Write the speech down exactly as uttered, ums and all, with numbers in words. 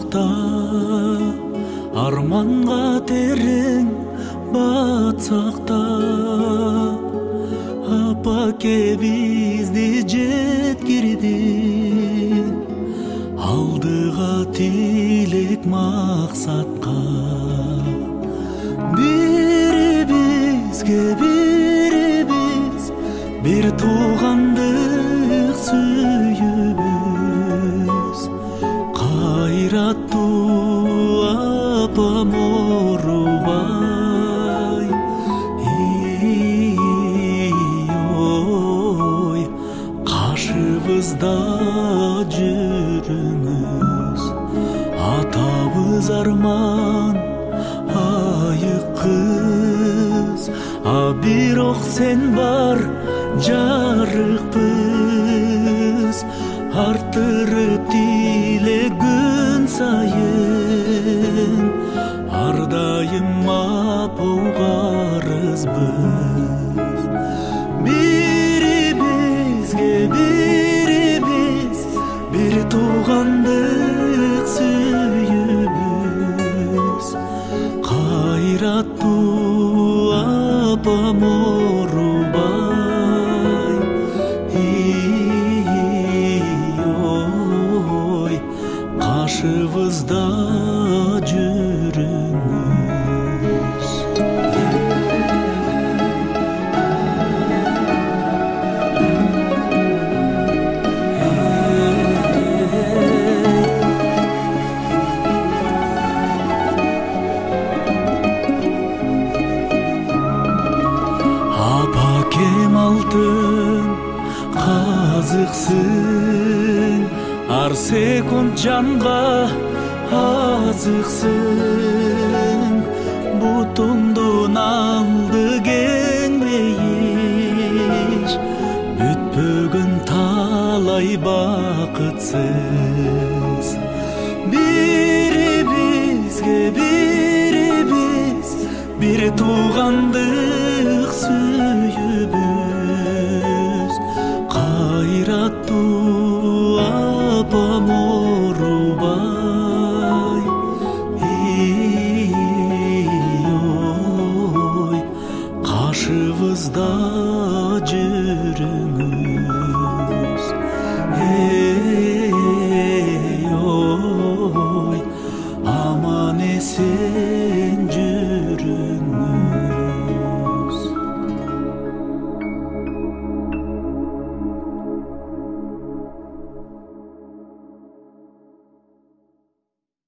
да арманга терең батсак да апаке бизди жеткирди алдыга тилек максатка бирибизге бирибиз бир туугандык сүйүүбүз кайраттуу апам орубай ой кашыбызда жүрүңүз атабыз арман айык кыз а бирок сен бар жарыкпыз арттырып тилек күн сайын ар дайым апауга арызбыз бирибизге бирибиз бир туугандык сүйүүбүз кайраттуу апам орубай ой кашыбызда жүрүңүз апакем алтын казыксың ар секунд жанга азыксың бутуңдун алды кең бейиш бүтпөгөн талай бакытсыз бирибизге бирибиз бир туугандык сүйүүбүз кайраттуу апам орубай ой кашыбызда жүрүңүз ой аман эсен